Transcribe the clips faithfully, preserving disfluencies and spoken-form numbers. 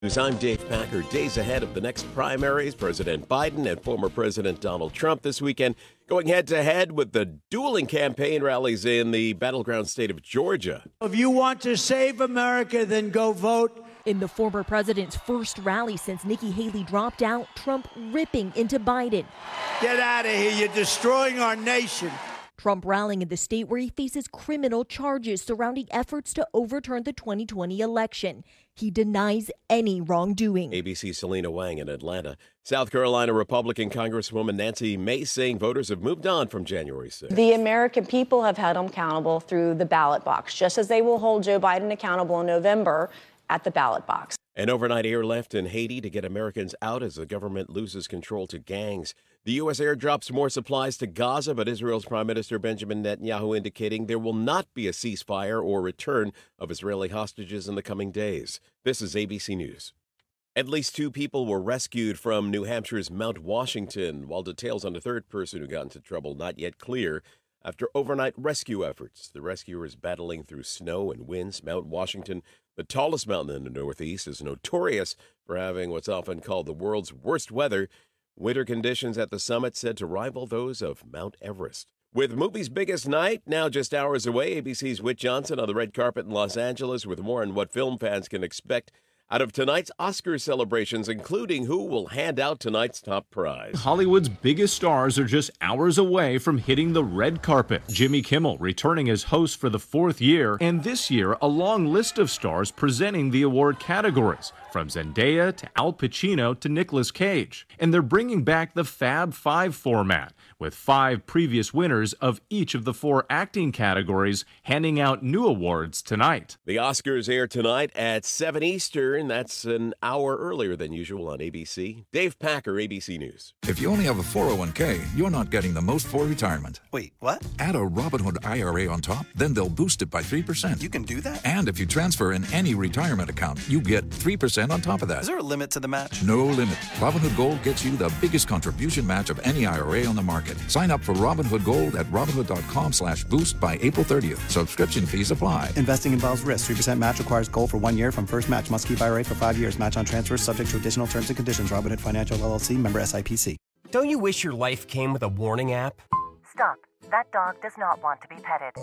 I'm Dave Packer. Days ahead of the next primaries, President Biden and former President Donald Trump this weekend going head-to-head with the dueling campaign rallies in the battleground state of Georgia. If you want to save America, then go vote. In the former president's first rally since Nikki Haley dropped out, Trump ripping into Biden. Get out of here. You're destroying our nation. Trump rallying in the state where he faces criminal charges surrounding efforts to overturn the twenty twenty election. He denies any wrongdoing. A B C's Selena Wang in Atlanta. South Carolina Republican Congresswoman Nancy Mace saying voters have moved on from January sixth. The American people have held him accountable through the ballot box, just as they will hold Joe Biden accountable in November at the ballot box. An overnight airlift in Haiti to get Americans out as the government loses control to gangs. The U S airdrops more supplies to Gaza, but Israel's Prime Minister Benjamin Netanyahu indicating there will not be a ceasefire or return of Israeli hostages in the coming days. This is A B C News. At least two people were rescued from New Hampshire's Mount Washington, while details on the third person who got into trouble not yet clear after overnight rescue efforts. The rescuers battling through snow and winds. Mount Washington, the tallest mountain in the Northeast, is notorious for having what's often called the world's worst weather. Winter conditions at the summit said to rival those of Mount Everest. With movie's biggest night now just hours away, A B C's Whit Johnson on the red carpet in Los Angeles with more on what film fans can expect out of tonight's Oscar celebrations, including who will hand out tonight's top prize. Hollywood's biggest stars are just hours away from hitting the red carpet. Jimmy Kimmel returning as host for the fourth year, and this year a long list of stars presenting the award categories, from Zendaya to Al Pacino to Nicolas Cage. And they're bringing back the Fab Five format, with five previous winners of each of the four acting categories handing out new awards tonight. The Oscars air tonight at seven Eastern. That's an hour earlier than usual on A B C. Dave Packer, A B C News. If you only have a four oh one k, you're not getting the most for retirement. Wait, what? Add a Robinhood I R A on top, then they'll boost it by three percent. You can do that? And if you transfer in any retirement account, you get three percent on top of that. Is there a limit to the match? No limit. Robinhood Gold gets you the biggest contribution match of any I R A on the market. Sign up for Robinhood Gold at Robinhood.com slash boost by April thirtieth. Subscription fees apply. Investing involves risk. three percent match requires gold for one year from first match. Must keep I R A for five years. Match on transfers subject to additional terms and conditions. Robinhood Financial L L C. Member S I P C. Don't you wish your life came with a warning app? Stop. That dog does not want to be petted.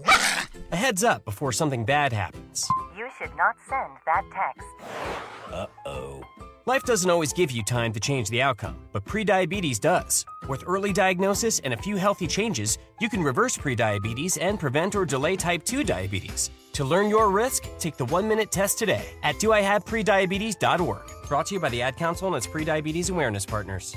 A heads up before something bad happens. You should not send that text. Uh-oh. Life doesn't always give you time to change the outcome, but prediabetes does. With early diagnosis and a few healthy changes, you can reverse prediabetes and prevent or delay type two diabetes. To learn your risk, take the one-minute test today at do I have prediabetes dot org. Brought to you by the Ad Council and its prediabetes awareness partners.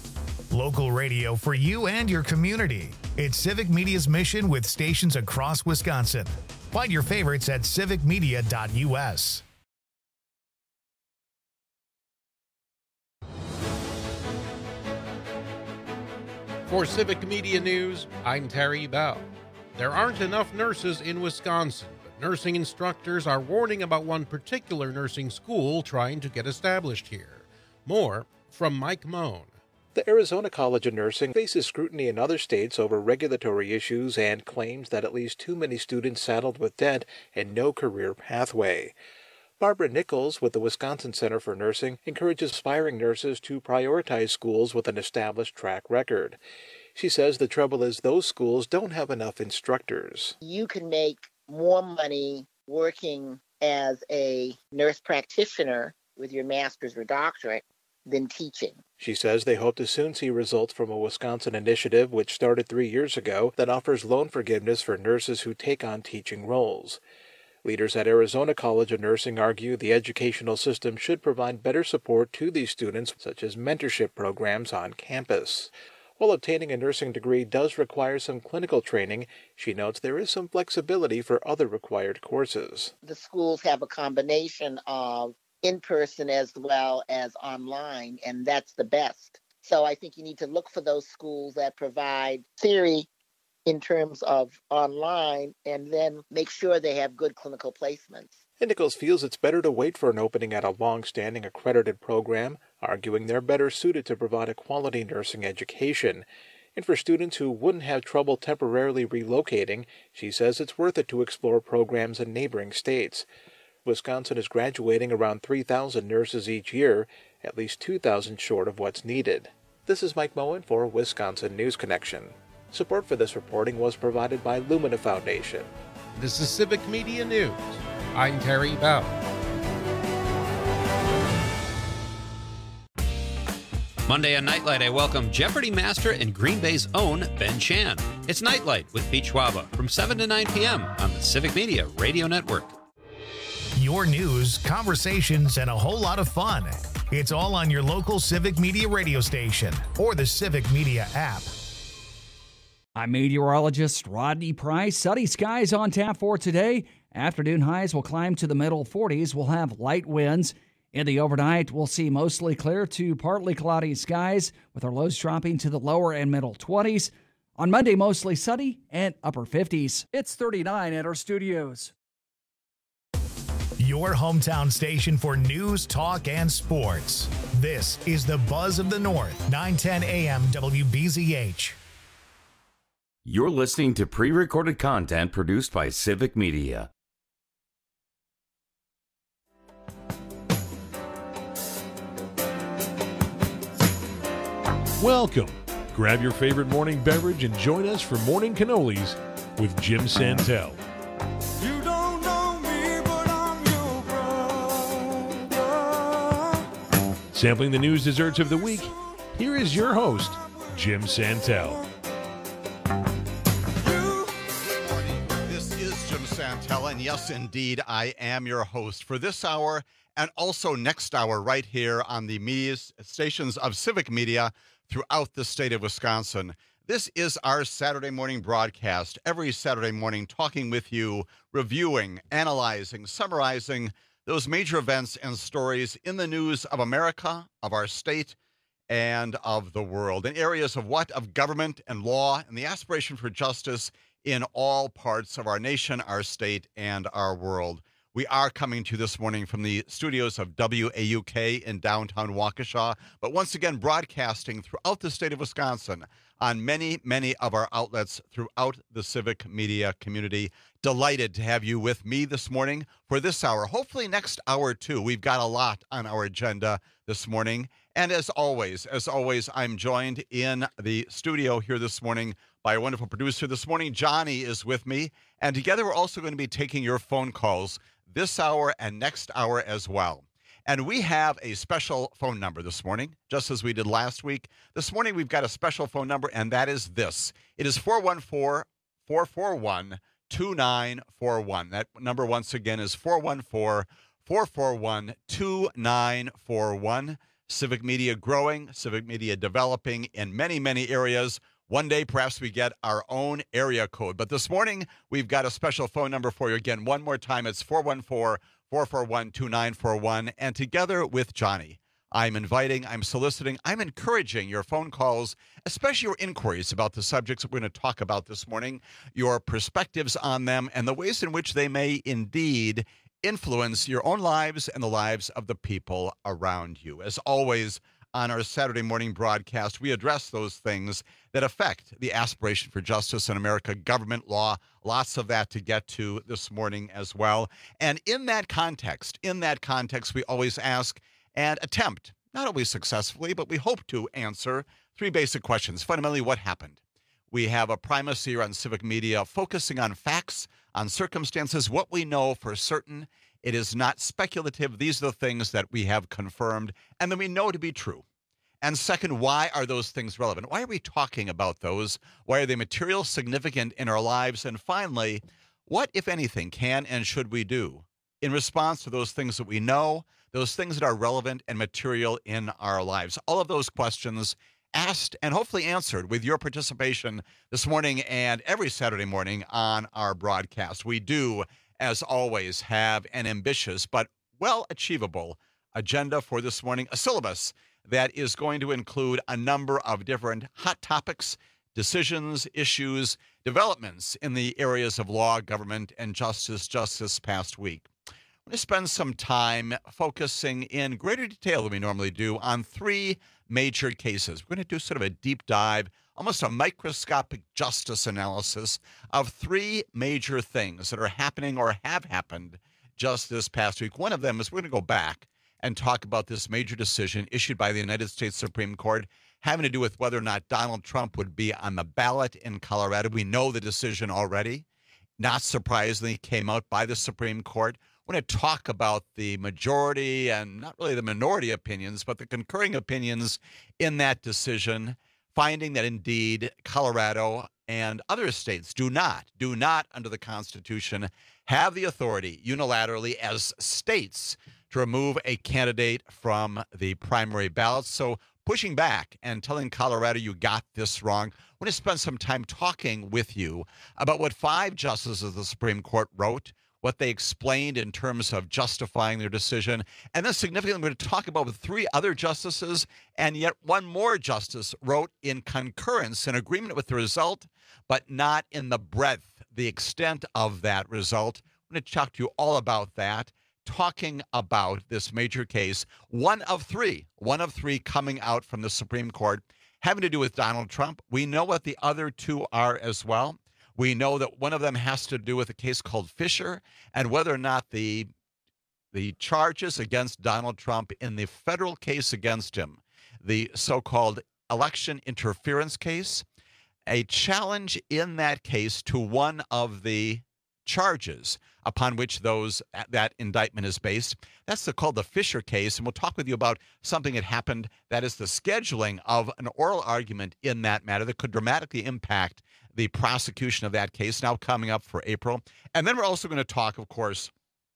Local radio for you and your community. It's Civic Media's mission with stations across Wisconsin. Find your favorites at civic media dot U S. For Civic Media News, I'm Terry Bell. There aren't enough nurses in Wisconsin, but nursing instructors are warning about one particular nursing school trying to get established here. More from Mike Moan. The Arizona College of Nursing faces scrutiny in other states over regulatory issues and claims that at least too many students saddled with debt and no career pathway. Barbara Nichols with the Wisconsin Center for Nursing encourages aspiring nurses to prioritize schools with an established track record. She says the trouble is those schools don't have enough instructors. You can make more money working as a nurse practitioner with your master's or doctorate than teaching. She says they hope to soon see results from a Wisconsin initiative which started three years ago that offers loan forgiveness for nurses who take on teaching roles. Leaders at Arizona College of Nursing argue the educational system should provide better support to these students, such as mentorship programs on campus. While obtaining a nursing degree does require some clinical training, she notes there is some flexibility for other required courses. The schools have a combination of in-person as well as online, and that's the best. So I think you need to look for those schools that provide theory in terms of online, and then make sure they have good clinical placements. And Nichols feels it's better to wait for an opening at a long-standing accredited program, arguing they're better suited to provide a quality nursing education. And for students who wouldn't have trouble temporarily relocating, she says it's worth it to explore programs in neighboring states. Wisconsin is graduating around three thousand nurses each year, at least two thousand short of what's needed. This is Mike Moen for Wisconsin News Connection. Support for this reporting was provided by Lumina Foundation. This is Civic Media News. I'm Terry Bell. Monday on Nightlight, I welcome Jeopardy master and Green Bay's own Ben Chan. It's Nightlight with Pete Schwaba from seven to nine p.m. on the Civic Media Radio Network. Your news, conversations, and a whole lot of fun. It's all on your local Civic Media radio station or the Civic Media app. I'm meteorologist Rodney Price. Sunny skies on tap for today. Afternoon highs will climb to the middle forties. We'll have light winds. In the overnight, we'll see mostly clear to partly cloudy skies, with our lows dropping to the lower and middle twenties. On Monday, mostly sunny and upper fifties. It's thirty-nine at our studios. Your hometown station for news, talk, and sports. This is the Buzz of the North, nine ten A M W B Z H. You're listening to pre-recorded content produced by Civic Media. Welcome. Grab your favorite morning beverage and join us for Morning Cannolis with Jim Santel. You don't know me, but I'm your brother. Sampling the news desserts of the week, here is your host, Jim Santel. Good morning. This is Jim Santel, and yes, indeed, I am your host for this hour and also next hour right here on the media stations of Civic Media throughout the state of Wisconsin. This is our Saturday morning broadcast, every Saturday morning talking with you, reviewing, analyzing, summarizing those major events and stories in the news of America, of our state, and of the world, in areas of what? Of government and law and the aspiration for justice in all parts of our nation, our state, and our world. We are coming to you this morning from the studios of W A U K in downtown Waukesha, but once again broadcasting throughout the state of Wisconsin on many, many of our outlets throughout the civic media community. Delighted to have you with me this morning for this hour. Hopefully next hour, too. We've got a lot on our agenda this morning. And as always, as always, I'm joined in the studio here this morning by a wonderful producer. This morning, Johnny is with me. And together, we're also going to be taking your phone calls this hour and next hour as well. And we have a special phone number this morning, just as we did last week. This morning, we've got a special phone number, and that is this. It is four one four, four four one, two nine four one. That number, once again, is four one four, four four one, two nine four one. Civic Media growing, Civic Media developing in many, many areas. One day, perhaps we get our own area code. But this morning, we've got a special phone number for you. Again, one more time, it's four one four, four four one, two nine four one. And together with Johnny, I'm inviting, I'm soliciting, I'm encouraging your phone calls, especially your inquiries about the subjects that we're going to talk about this morning, your perspectives on them, and the ways in which they may indeed influence your own lives and the lives of the people around you. As always, on our Saturday morning broadcast, we address those things that affect the aspiration for justice in America, government law, lots of that to get to this morning as well. And in that context, in that context, we always ask and attempt, not always successfully, but we hope to answer three basic questions. Fundamentally, what happened? We have a primacy here on Civic Media focusing on facts, on circumstances, what we know for certain. It is not speculative. These are the things that we have confirmed and that we know to be true. And second, why are those things relevant? Why are we talking about those? Why are they material, significant in our lives? And finally, what, if anything, can and should we do in response to those things that we know, those things that are relevant and material in our lives? All of those questions asked and hopefully answered with your participation this morning and every Saturday morning on our broadcast. We do, as always, have an ambitious but well-achievable agenda for this morning, a syllabus that is going to include a number of different hot topics, decisions, issues, developments in the areas of law, government, and justice just this past week. I'm going to spend some time focusing in greater detail than we normally do on three major cases. We're going to do sort of a deep dive, almost a microscopic justice analysis of three major things that are happening or have happened just this past week. One of them is we're going to go back and talk about this major decision issued by the United States Supreme Court having to do with whether or not Donald Trump would be on the ballot in Colorado. We know the decision already. Not surprisingly, came out by the Supreme Court. We're going to talk about the majority and not really the minority opinions, but the concurring opinions in that decision, finding that indeed Colorado and other states do not, do not under the Constitution have the authority unilaterally as states to remove a candidate from the primary ballot. So pushing back and telling Colorado you got this wrong. I want to spend some time talking with you about what five justices of the Supreme Court wrote, what they explained in terms of justifying their decision. And then significantly, I'm going to talk about what three other justices and yet one more justice wrote in concurrence, in agreement with the result, but not in the breadth, the extent of that result. I'm going to talk to you all about that, talking about this major case, one of three, one of three coming out from the Supreme Court, having to do with Donald Trump. We know what the other two are as well. We know that one of them has to do with a case called Fisher and whether or not the the charges against Donald Trump in the federal case against him, the so-called election interference case, a challenge in that case to one of the charges upon which those that indictment is based. That's the, called the Fisher case, and we'll talk with you about something that happened, that is the scheduling of an oral argument in that matter that could dramatically impact the prosecution of that case, now coming up for April. And then we're also going to talk, of course,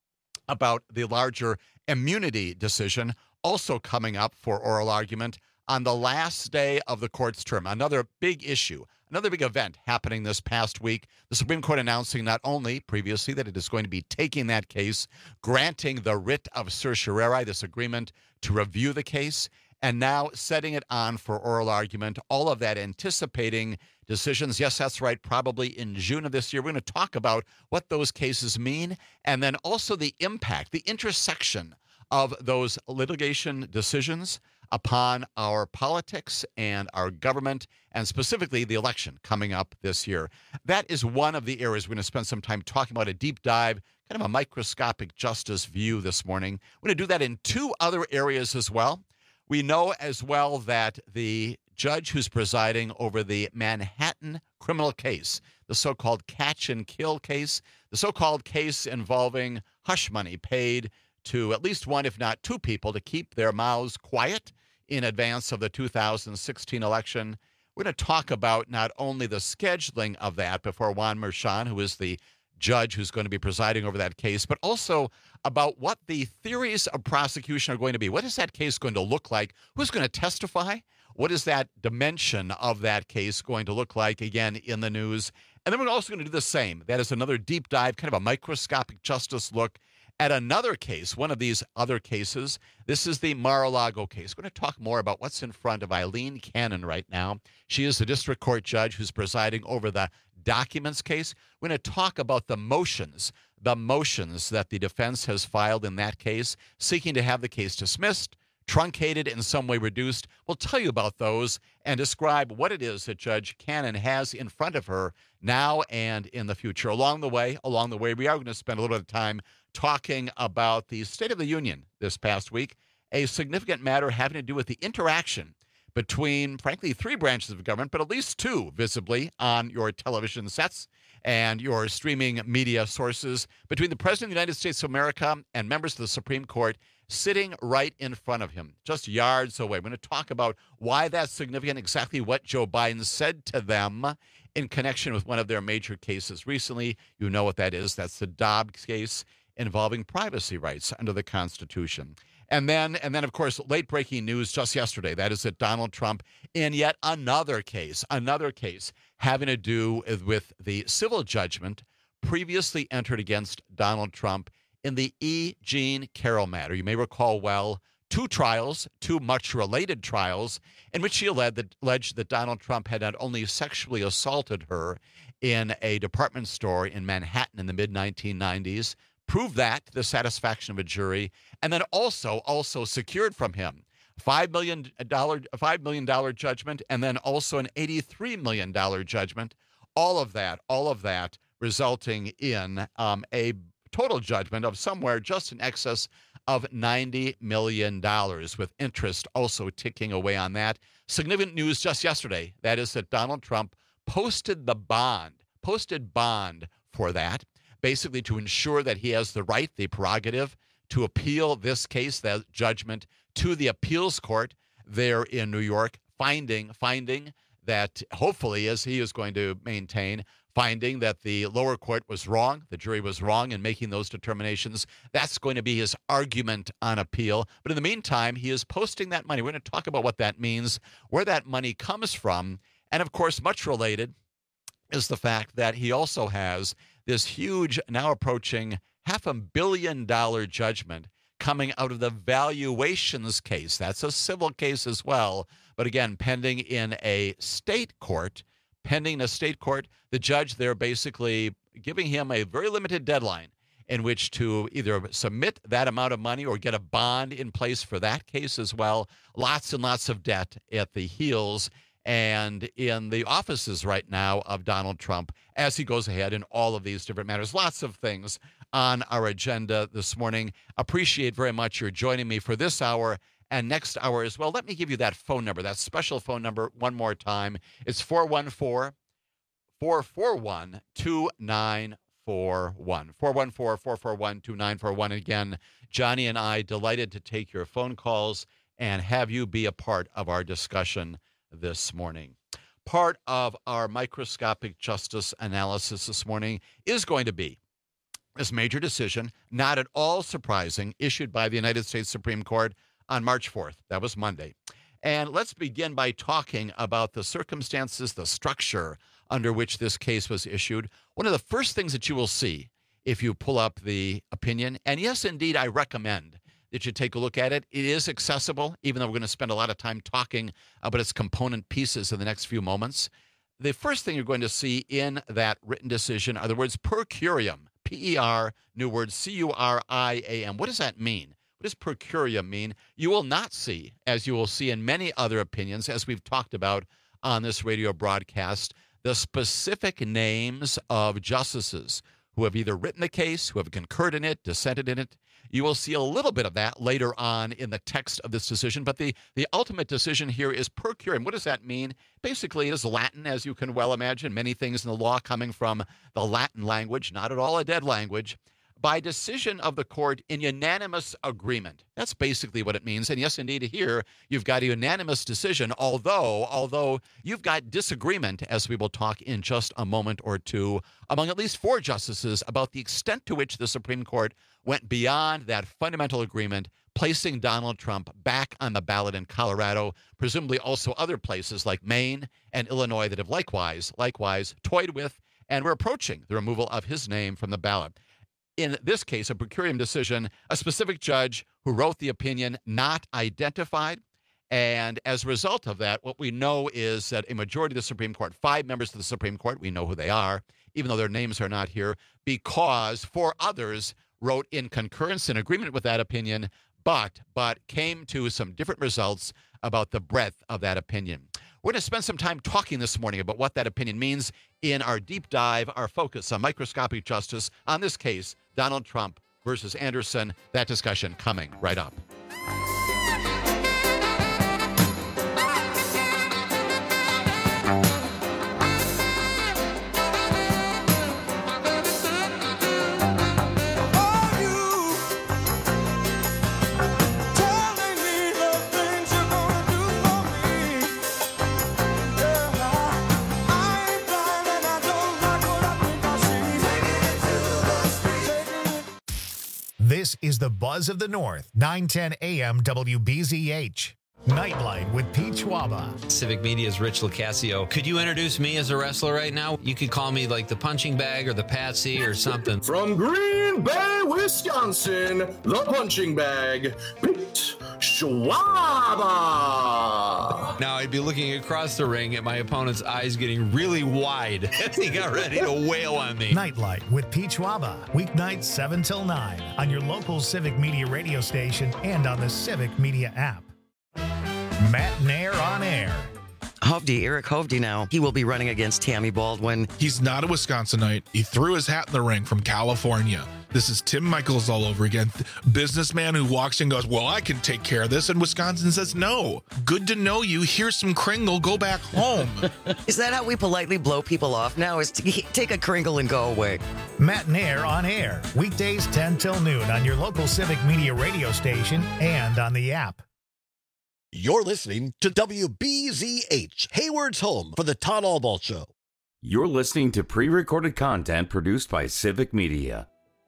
about the larger immunity decision, also coming up for oral argument on the last day of the court's term. Another big issue, another big event happening this past week. The Supreme Court announcing not only previously that it is going to be taking that case, granting the writ of certiorari, this agreement to review the case, and now setting it on for oral argument, all of that anticipating decisions. Yes, that's right, probably in June of this year. We're going to talk about what those cases mean, and then also the impact, the intersection of those litigation decisions upon our politics and our government, and specifically the election coming up this year. That is one of the areas we're going to spend some time talking about, a deep dive, kind of a microscopic justice view this morning. We're going to do that in two other areas as well. We know as well that the judge who's presiding over the Manhattan criminal case, the so-called catch and kill case, the so-called case involving hush money paid to at least one, if not two people, to keep their mouths quiet in advance of the two thousand sixteen election. We're going to talk about not only the scheduling of that before Juan Merchan, who is the judge who's going to be presiding over that case, but also about what the theories of prosecution are going to be. What is that case going to look like? Who's going to testify? What is that dimension of that case going to look like, again, in the news? And then we're also going to do the same. That is another deep dive, kind of a microscopic justice look at another case, one of these other cases. This is the Mar-a-Lago case. We're going to talk more about what's in front of Eileen Cannon right now. She is the district court judge who's presiding over the documents case. We're going to talk about the motions, the motions that the defense has filed in that case, seeking to have the case dismissed, truncated, in some way reduced. We'll tell you about those and describe what it is that Judge Cannon has in front of her now and in the future. Along the way, along the way, we are going to spend a little bit of time talking about the State of the Union this past week, a significant matter having to do with the interaction between, frankly, three branches of government, but at least two visibly on your television sets and your streaming media sources, between the President of the United States of America and members of the Supreme Court sitting right in front of him, just yards away. We're going to talk about why that's significant, exactly what Joe Biden said to them in connection with one of their major cases recently. You know what that is. That's the Dobbs case involving privacy rights under the Constitution. And then, and then, of course, late-breaking news just yesterday. That is that Donald Trump, in yet another case, another case having to do with the civil judgment previously entered against Donald Trump in the E. Jean Carroll matter. You may recall well two trials, two much related trials, in which she alleged that, alleged that Donald Trump had not only sexually assaulted her in a department store in Manhattan in the mid nineteen nineties, proved that to the satisfaction of a jury, and then also also secured from him five million dollars five million dollars judgment, and then also an eighty-three million dollars judgment. All of that, all of that resulting in um, a total judgment of somewhere just in excess of ninety million dollars, with interest also ticking away on that. Significant news just yesterday, that is that Donald Trump posted the bond, posted bond for that, basically to ensure that he has the right, the prerogative, to appeal this case, that judgment, to the appeals court there in New York, finding, finding that hopefully, as he is going to maintain, finding that the lower court was wrong, the jury was wrong in making those determinations. That's going to be his argument on appeal. But in the meantime, he is posting that money. We're going to talk about what that means, where that money comes from. And of course, much related is the fact that he also has this huge, now approaching half a billion dollar judgment coming out of the valuations case. That's a civil case as well, but again, pending in a state court, pending in a state court, the judge there basically giving him a very limited deadline in which to either submit that amount of money or get a bond in place for that case as well. Lots and lots of debt at the heels and in the offices right now of Donald Trump as he goes ahead in all of these different matters. Lots of things on our agenda this morning. Appreciate very much your joining me for this hour and next hour as well. Let me give you that phone number, that special phone number one more time. It's four one four, four four one, two nine four one. four one four, four four one, two nine four one. Again, Johnny and I delighted to take your phone calls and have you be a part of our discussion this morning. Part of our microscopic justice analysis this morning is going to be this major decision, not at all surprising, issued by the United States Supreme Court on March fourth. That was Monday. And let's begin by talking about the circumstances, the structure under which this case was issued. One of the first things that you will see if you pull up the opinion, and yes, indeed, I recommend that you take a look at it. It is accessible, even though we're going to spend a lot of time talking about its component pieces in the next few moments. The first thing you're going to see in that written decision are the words per curiam, P E R, new word C U R I A M. What does that mean? What does per curiam mean? You will not see, as you will see in many other opinions, as we've talked about on this radio broadcast, the specific names of justices who have either written the case, who have concurred in it, dissented in it. You will see a little bit of that later on in the text of this decision, but the, the ultimate decision here is per curiam. What does that mean? Basically, it is Latin, as you can well imagine, many things in the law coming from the Latin language, not at all a dead language, by decision of the court in unanimous agreement. That's basically what it means. And yes, indeed, here you've got a unanimous decision, although, although you've got disagreement, as we will talk in just a moment or two, among at least four justices about the extent to which the Supreme Court went beyond that fundamental agreement, placing Donald Trump back on the ballot in Colorado, presumably also other places like Maine and Illinois that have likewise, likewise toyed with and were approaching the removal of his name from the ballot. In this case, a per curiam decision, a specific judge who wrote the opinion not identified. And as a result of that, what we know is that a majority of the Supreme Court, five members of the Supreme Court, we know who they are, even though their names are not here, because four others wrote in concurrence in agreement with that opinion, but but came to some different results about the breadth of that opinion. We're going to spend some time talking this morning about what that opinion means in our deep dive, our focus on microscopic justice, on this case, Donald Trump versus Anderson. That discussion coming right up. This is the Buzz of the North, nine ten A M W B Z H. Nightlight with Pete Schwaba. Civic Media's Rich Locascio. Could you introduce me as a wrestler right now? You could call me like the punching bag or the patsy or something. From Green Bay, Wisconsin, the punching bag, Pete Schwaba. Now I'd be looking across the ring at my opponent's eyes getting really wide as he got ready to wail on me. Nightlight with Pete Schwaba. Weeknights seven till nine on your local Civic Media radio station and on the Civic Media app. Matt Nair on air. Hovde, Eric Hovde now, he will be running against Tammy Baldwin. He's not a Wisconsinite. He threw his hat in the ring from California. This is Tim Michaels all over again. Businessman who walks in and goes, well, I can take care of this. And Wisconsin says, no. Good to know you. Here's some Kringle. Go back home. Is that how we politely blow people off now? Is to take a Kringle and go away? Matt and Air on air. Weekdays ten till noon on your local Civic Media radio station and on the app. You're listening to W B Z H, Hayward's home for the Todd Albaugh Show. You're listening to pre-recorded content produced by Civic Media.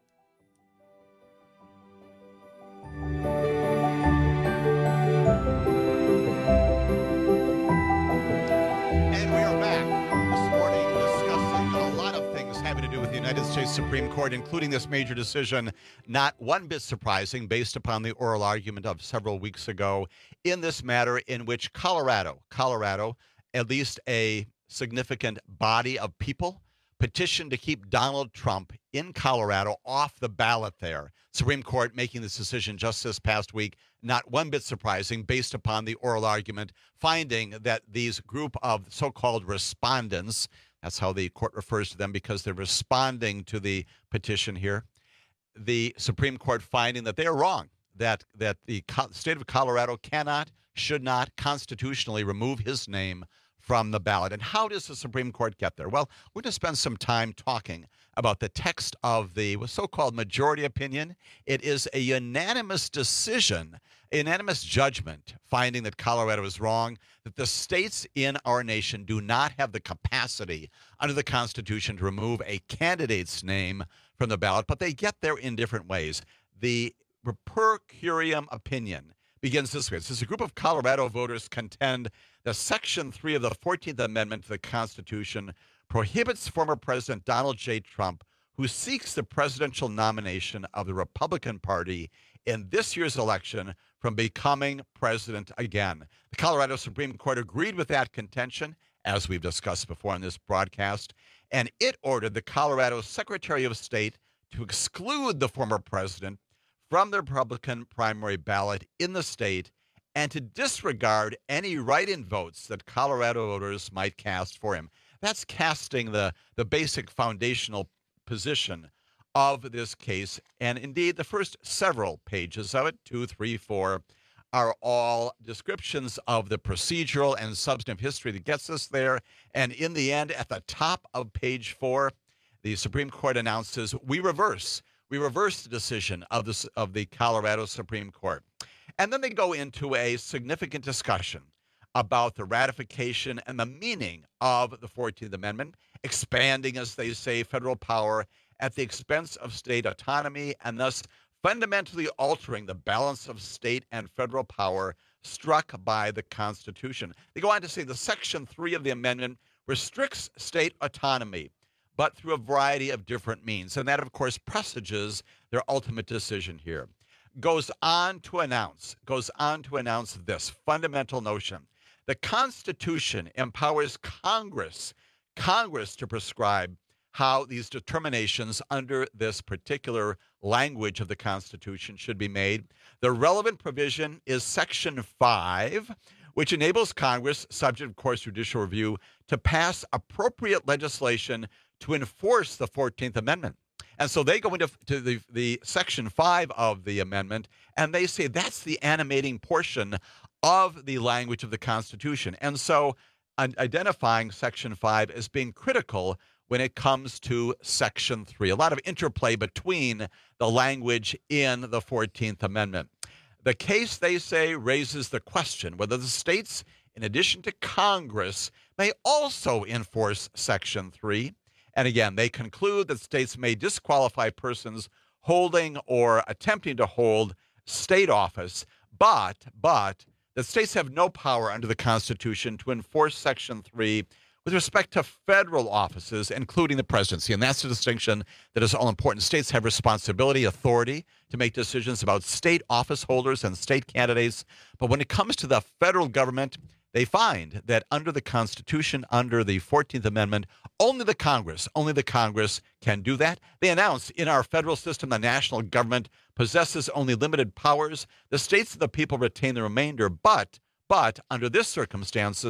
And we are back this morning discussing a lot of things having to do with the United States Supreme Court, including this major decision, not one bit surprising based upon the oral argument of several weeks ago in this matter in which Colorado, Colorado, at least a significant body of people, petitioned to keep Donald Trump in Colorado off the ballot there. Supreme Court making this decision just this past week, not one bit surprising based upon the oral argument, finding that these group of so-called respondents, that's how the court refers to them because they're responding to the petition here, the Supreme Court finding that they are wrong, that, that the co- state of Colorado cannot, should not constitutionally remove his name from the ballot. And how does the Supreme Court get there? Well, we're going to spend some time talking about the text of the so-called majority opinion. It is a unanimous decision, a unanimous judgment, finding that Colorado is wrong, that the states in our nation do not have the capacity under the Constitution to remove a candidate's name from the ballot, but they get there in different ways. The per curiam opinion begins this way. It says a group of Colorado voters contend that Section three of the fourteenth Amendment to the Constitution prohibits former President Donald J. Trump, who seeks the presidential nomination of the Republican Party in this year's election, from becoming president again. The Colorado Supreme Court agreed with that contention, as we've discussed before on this broadcast, and it ordered the Colorado Secretary of State to exclude the former president from the Republican primary ballot in the state and to disregard any write-in votes that Colorado voters might cast for him. That's casting the, the basic foundational position of this case. And indeed, the first several pages of it, two, three, four, are all descriptions of the procedural and substantive history that gets us there. And in the end, at the top of page four, the Supreme Court announces, we reverse. We reverse the decision of, this, of the Colorado Supreme Court. And then they go into a significant discussion about the ratification and the meaning of the fourteenth Amendment, expanding, as they say, federal power at the expense of state autonomy, and thus fundamentally altering the balance of state and federal power struck by the Constitution. They go on to say the Section three of the amendment restricts state autonomy, but through a variety of different means. And that, of course, presages their ultimate decision here. Goes on to announce, goes on to announce this fundamental notion. The Constitution empowers Congress, Congress to prescribe how these determinations under this particular language of the Constitution should be made. The relevant provision is Section five, which enables Congress, subject, of course, judicial review, to pass appropriate legislation to enforce the fourteenth Amendment. And so they go into to the, the Section five of the amendment, and they say that's the animating portion of the language of the Constitution. And so uh, identifying Section five as being critical when it comes to Section three. A lot of interplay between the language in the fourteenth Amendment. The case, they say, raises the question whether the states, in addition to Congress, may also enforce Section three. And again, they conclude that states may disqualify persons holding or attempting to hold state office, but, but, that states have no power under the Constitution to enforce Section three with respect to federal offices, including the presidency. And that's the distinction that is all important. States have responsibility, authority to make decisions about state office holders and state candidates. But when it comes to the federal government, they find that under the Constitution, under the fourteenth Amendment, only the Congress, only the Congress can do that. They announce in our federal system, the national government possesses only limited powers. The states and the people retain the remainder. But, but under this circumstances,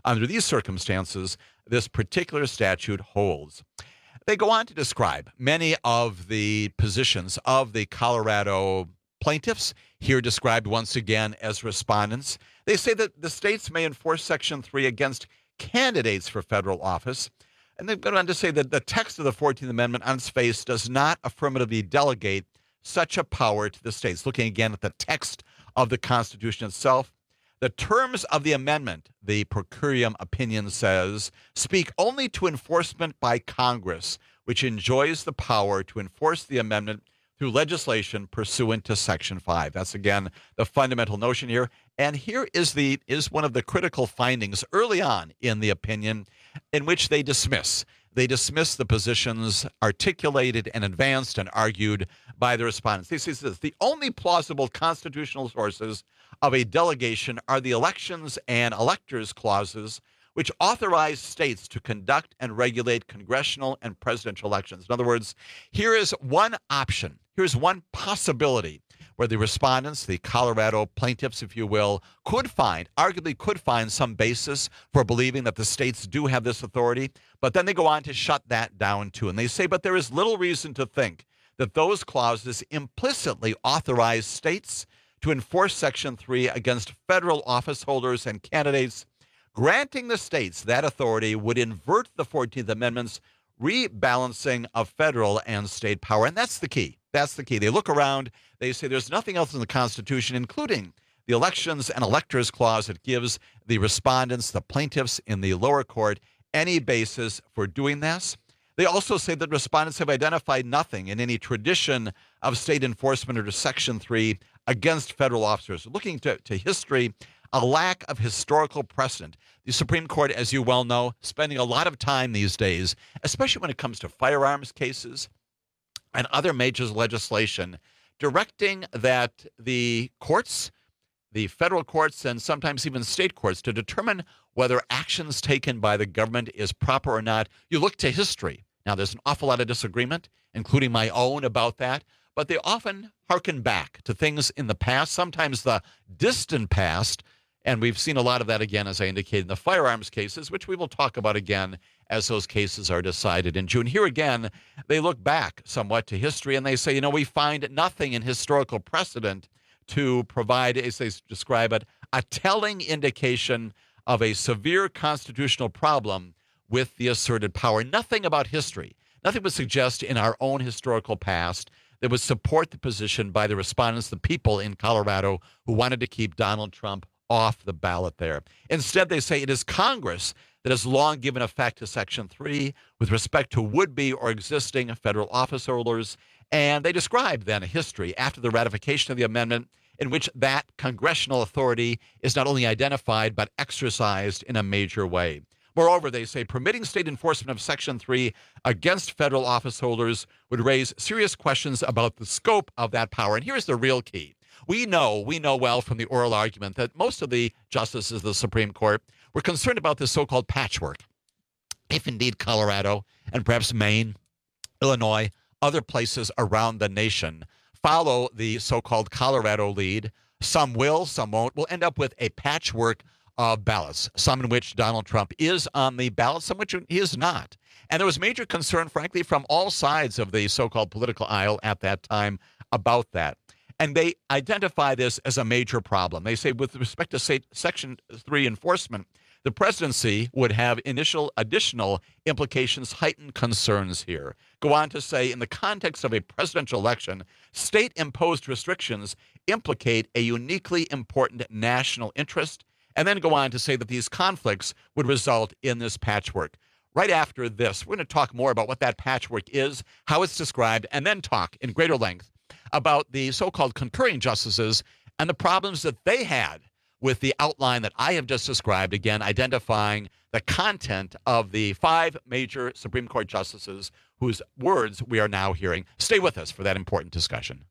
Under these circumstances, this particular statute holds. They go on to describe many of the positions of the Colorado plaintiffs, here described once again as respondents. They say that the states may enforce Section three against candidates for federal office. And they've gone on to say that the text of the fourteenth Amendment on its face does not affirmatively delegate such a power to the states. Looking again at the text of the Constitution itself, the terms of the amendment, the per curiam opinion says, speak only to enforcement by Congress, which enjoys the power to enforce the amendment through legislation pursuant to Section five. That's, again, the fundamental notion here. And here is the is one of the critical findings early on in the opinion in which they dismiss. They dismiss the positions articulated and advanced and argued by the respondents. They say this: the only plausible constitutional sources of a delegation are the elections and electors clauses, which authorize states to conduct and regulate congressional and presidential elections. In other words, here is one option. Here's one possibility where the respondents, the Colorado plaintiffs, if you will, could find, arguably could find some basis for believing that the states do have this authority. But then they go on to shut that down too. And they say, but there is little reason to think that those clauses implicitly authorize states to enforce Section three against federal office holders and candidates. Granting the states that authority would invert the fourteenth Amendment's rebalancing of federal and state power. And that's the key. That's the key. They look around. They say there's nothing else in the Constitution, including the elections and electors clause, that gives the respondents, the plaintiffs in the lower court, any basis for doing this. They also say that respondents have identified nothing in any tradition of state enforcement under Section three against federal officers. Looking to, to history, a lack of historical precedent. The Supreme Court, as you well know, spending a lot of time these days, especially when it comes to firearms cases and other major legislation, directing that the courts, the federal courts, and sometimes even state courts, to determine whether actions taken by the government is proper or not. You look to history. Now, there's an awful lot of disagreement, including my own, about that, but they often hearken back to things in the past, sometimes the distant past, and we've seen a lot of that again, as I indicated, in the firearms cases, which we will talk about again as those cases are decided in June. Here again, they look back somewhat to history, and they say, you know, we find nothing in historical precedent to provide, as they describe it, a telling indication of a severe constitutional problem with the asserted power. Nothing about history, nothing would suggest in our own historical past that would support the position by the respondents, the people in Colorado who wanted to keep Donald Trump off the ballot there. Instead, they say it is Congress that has long given effect to Section three with respect to would-be or existing federal office holders. And they describe then a history after the ratification of the amendment in which that congressional authority is not only identified but exercised in a major way. Moreover, they say permitting state enforcement of Section three against federal office holders would raise serious questions about the scope of that power. And here's the real key. We know, we know well from the oral argument that most of the justices of the Supreme Court were concerned about this so-called patchwork. If indeed Colorado and perhaps Maine, Illinois, other places around the nation follow the so-called Colorado lead, some will, some won't, we'll end up with a patchwork of ballots, some in which Donald Trump is on the ballot, some in which he is not. And there was major concern, frankly, from all sides of the so-called political aisle at that time about that. And they identify this as a major problem. They say with respect to say, Section three enforcement, the presidency would have initial additional implications, heightened concerns here. Go on to say, in the context of a presidential election, state-imposed restrictions implicate a uniquely important national interest, and then go on to say that these conflicts would result in this patchwork. Right after this, we're going to talk more about what that patchwork is, how it's described, and then talk in greater length about the so-called concurring justices and the problems that they had with the outline that I have just described, again, identifying the content of the five major Supreme Court justices whose words we are now hearing. Stay with us for that important discussion.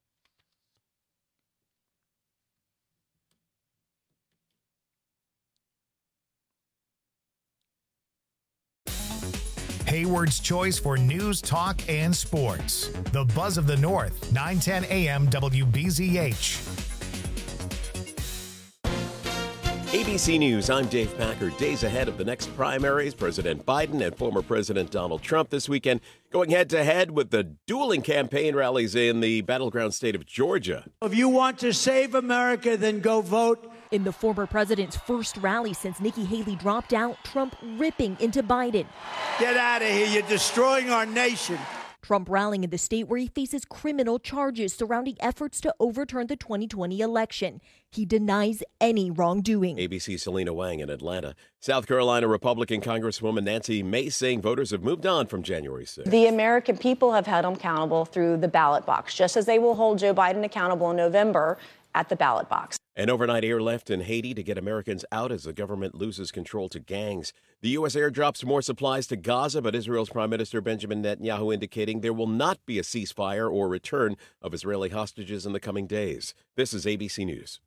Hayward's choice for news, talk, and sports. The Buzz of the North, nine ten a m W B Z H. A B C News, I'm Dave Packer. Days ahead of the next primaries, President Biden and former President Donald Trump this weekend going head-to-head with the dueling campaign rallies in the battleground state of Georgia. If you want to save America, then go vote. In the former president's first rally since Nikki Haley dropped out, Trump ripping into Biden. Get out of here. You're destroying our nation. Trump rallying in the state where he faces criminal charges surrounding efforts to overturn the twenty twenty election. He denies any wrongdoing. A B C's Selena Wang in Atlanta. South Carolina Republican Congresswoman Nancy Mace saying voters have moved on from January sixth. The American people have held him accountable through the ballot box, just as they will hold Joe Biden accountable in November at the ballot box. An overnight airlift in Haiti to get Americans out as the government loses control to gangs. The U S airdrops more supplies to Gaza, but Israel's Prime Minister Benjamin Netanyahu indicating there will not be a ceasefire or return of Israeli hostages in the coming days. This is A B C News.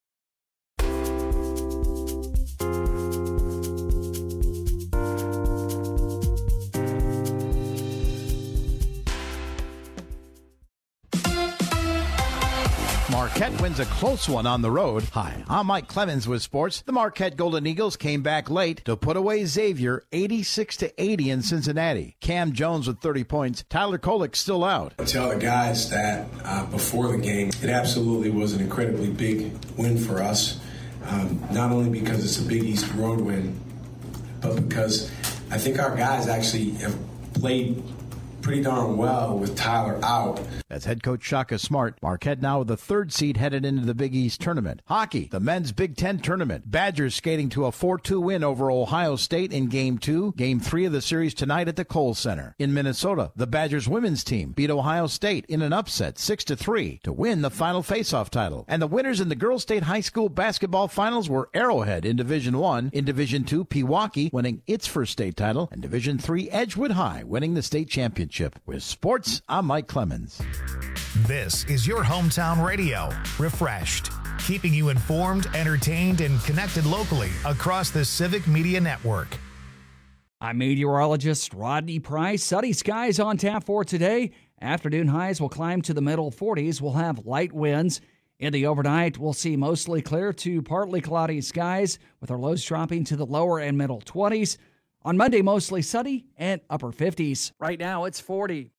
Marquette wins a close one on the road. Hi, I'm Mike Clemens with sports. The Marquette Golden Eagles came back late to put away Xavier eighty-six to eighty in Cincinnati. Cam Jones with thirty points. Tyler Kolek's still out. I tell the guys that uh, before the game, it absolutely was an incredibly big win for us. Um, not only because it's a Big East road win, but because I think our guys actually have played pretty darn well with Tyler out. That's head coach Shaka Smart. Marquette now with the third seed headed into the Big East tournament. Hockey, the men's Big Ten tournament. Badgers skating to a four two win over Ohio State in Game two. Game three of the series tonight at the Kohl Center. In Minnesota, the Badgers women's team beat Ohio State in an upset six to three to win the final faceoff title. And the winners in the Girls State High School basketball finals were Arrowhead in Division one. In Division two, Pewaukee winning its first state title. And Division three, Edgewood High winning the state championship. With sports, I'm Mike Clemens. This is your hometown radio, refreshed, keeping you informed, entertained, and connected locally across the Civic Media Network. I'm meteorologist Rodney Price. Sunny skies on tap for today. Afternoon highs will climb to the middle forties. We'll have light winds. In the overnight, we'll see mostly clear to partly cloudy skies, with our lows dropping to the lower and middle twenties. On Monday, mostly sunny and upper fifties. Right now, it's forty.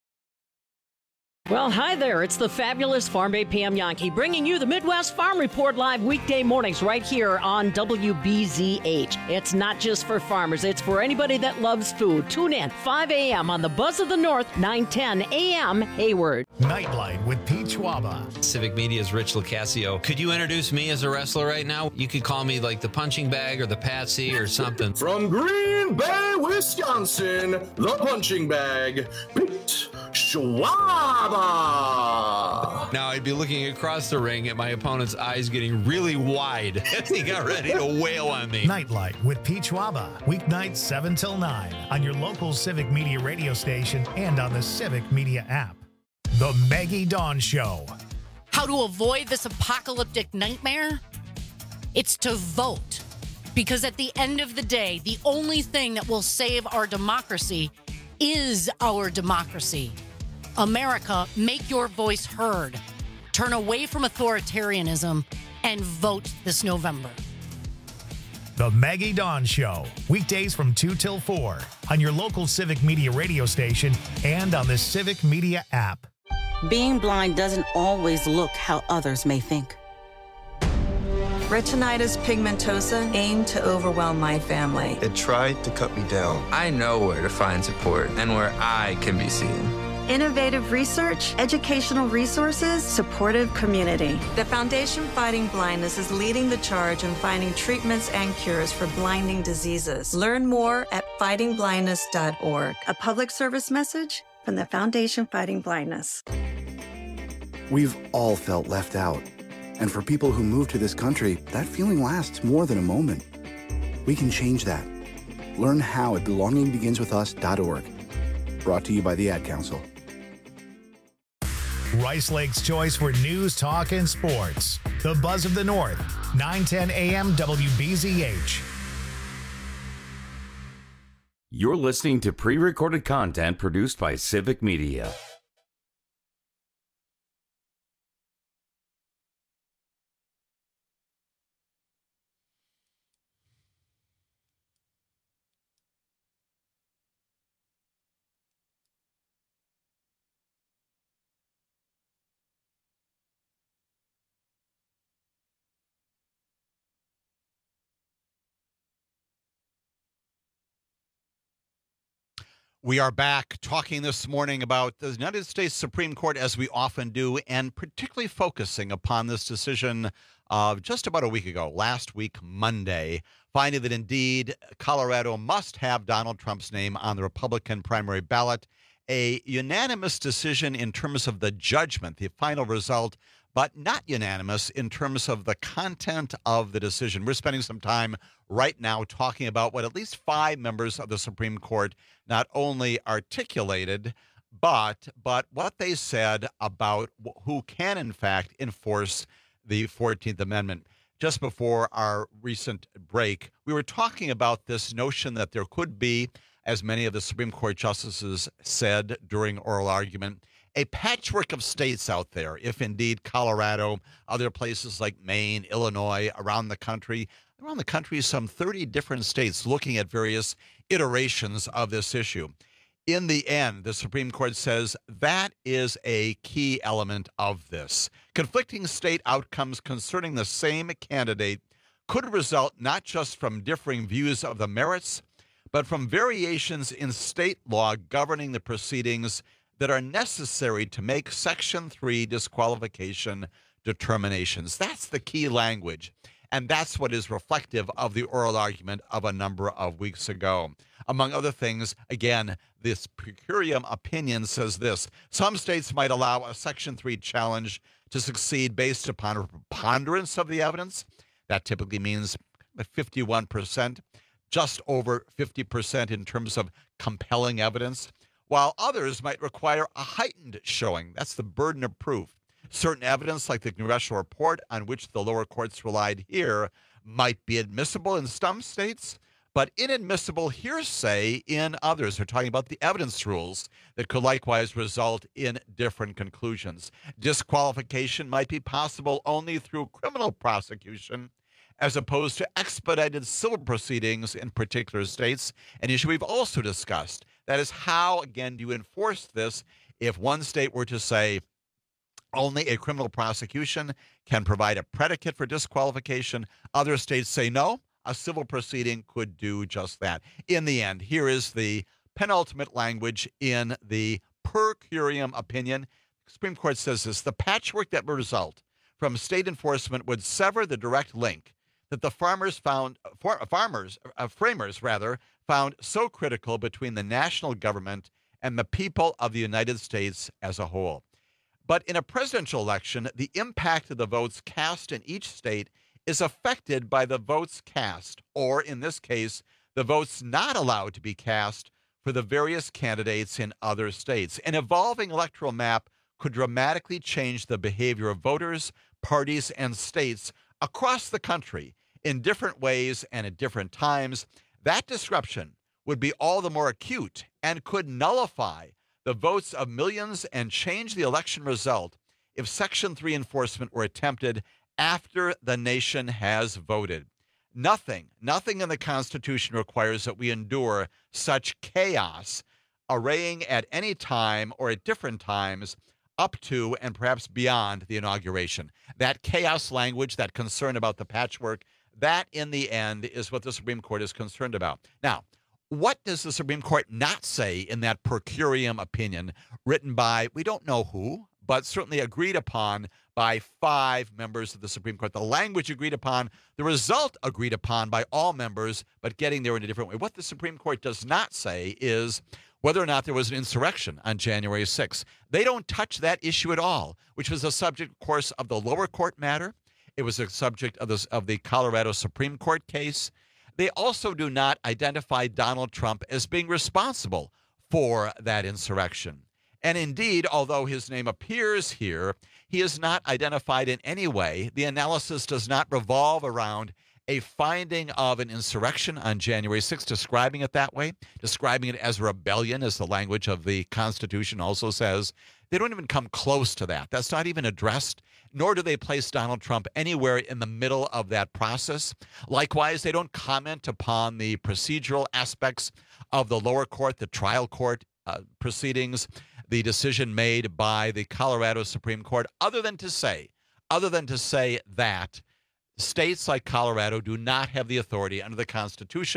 Well, hi there. It's the fabulous Farm Bay Pam Yankee bringing you the Midwest Farm Report live weekday mornings right here on W B Z H. It's not just for farmers. It's for anybody that loves food. Tune in five a.m. on the Buzz of the North, nine ten a.m. Hayward. Nightlight with Pete Schwaba. Civic Media's Rich Lucasio. Could you introduce me as a wrestler right now? You could call me like the punching bag or the Patsy or something. From Green Bay, Wisconsin, the punching bag, Pete Schwaba. Now I'd be looking across the ring at my opponent's eyes getting really wide as he got ready to wail on me. Nightlight with Pete Schwaba. Weeknights seven till nine on your local Civic Media radio station and on the Civic Media app. The Maggie Dawn Show. How to avoid this apocalyptic nightmare? It's to vote. Because at the end of the day, the only thing that will save our democracy is our democracy. America, make your voice heard. Turn away from authoritarianism and vote this November. The Maggie Dawn Show. Weekdays from two till four on your local Civic Media radio station and on the Civic Media app. Being blind doesn't always look how others may think. Retinitis pigmentosa aimed to overwhelm my family. It tried to cut me down. I know where to find support and where I can be seen. Innovative research, educational resources, supportive community. The Foundation Fighting Blindness is leading the charge in finding treatments and cures for blinding diseases. Learn more at fighting blindness dot org. A public service message from the Foundation Fighting Blindness. We've all felt left out. And for people who move to this country, that feeling lasts more than a moment. We can change that. Learn how at belonging begins with us dot org. Brought to you by the Ad Council. Rice Lake's choice for news, talk, and sports. The Buzz of the North, nine ten a.m. W B Z H. You're listening to pre-recorded content produced by Civic Media. We are back talking this morning about the United States Supreme Court, as we often do, and particularly focusing upon this decision of just about a week ago, last week, Monday, finding that indeed Colorado must have Donald Trump's name on the Republican primary ballot. A unanimous decision in terms of the judgment, the final result, but not unanimous in terms of the content of the decision. We're spending some time right now talking about what at least five members of the Supreme Court not only articulated, but but what they said about who can, in fact, enforce the fourteenth Amendment. Just before our recent break, we were talking about this notion that there could be, as many of the Supreme Court justices said during oral argument, a patchwork of states out there, if indeed Colorado, other places like Maine, Illinois, around the country, around the country, some thirty different states looking at various iterations of this issue. In the end, the Supreme Court says that is a key element of this. Conflicting state outcomes concerning the same candidate could result not just from differing views of the merits, but from variations in state law governing the proceedings that are necessary to make Section three disqualification determinations. That's the key language, and that's what is reflective of the oral argument of a number of weeks ago. Among other things, again, this per curiam opinion says this: some states might allow a Section three challenge to succeed based upon a preponderance of the evidence. That typically means fifty-one percent, just over fifty percent in terms of compelling evidence, while others might require a heightened showing. That's the burden of proof. Certain evidence, like the congressional report on which the lower courts relied here, might be admissible in some states, but inadmissible hearsay in others. They're talking about the evidence rules that could likewise result in different conclusions. Disqualification might be possible only through criminal prosecution, as opposed to expedited civil proceedings in particular states, an issue we've also discussed. That is, how, again, do you enforce this if one state were to say only a criminal prosecution can provide a predicate for disqualification? Other states say no, a civil proceeding could do just that. In the end, here is the penultimate language in the per curiam opinion. The Supreme Court says this: the patchwork that would result from state enforcement would sever the direct link that the farmers found, for, farmers, uh, framers rather, found so critical between the national government and the people of the United States as a whole. But in a presidential election, the impact of the votes cast in each state is affected by the votes cast, or in this case, the votes not allowed to be cast for the various candidates in other states. An evolving electoral map could dramatically change the behavior of voters, parties, and states across the country in different ways and at different times. That disruption would be all the more acute and could nullify the votes of millions and change the election result if Section three enforcement were attempted after the nation has voted. Nothing, nothing in the Constitution requires that we endure such chaos arraying at any time or at different times up to and perhaps beyond the inauguration. That chaos language, that concern about the patchwork, that in the end is what the Supreme Court is concerned about. Now, what does the Supreme Court not say in that per curiam opinion written by, we don't know who, but certainly agreed upon by five members of the Supreme Court? The language agreed upon, the result agreed upon by all members, but getting there in a different way. What the Supreme Court does not say is whether or not there was an insurrection on January sixth. They don't touch that issue at all, which was a subject, of course, of the lower court matter. It was a subject of, this, of the Colorado Supreme Court case. They also do not identify Donald Trump as being responsible for that insurrection. And indeed, although his name appears here, he is not identified in any way. The analysis does not revolve around a finding of an insurrection on January sixth, describing it that way, describing it as rebellion, as the language of the Constitution also says. They don't even come close to that. That's not even addressed, nor do they place Donald Trump anywhere in the middle of that process. Likewise, they don't comment upon the procedural aspects of the lower court, the trial court uh, proceedings, the decision made by the Colorado Supreme Court, other than to say, other than to say that states like Colorado do not have the authority under the Constitution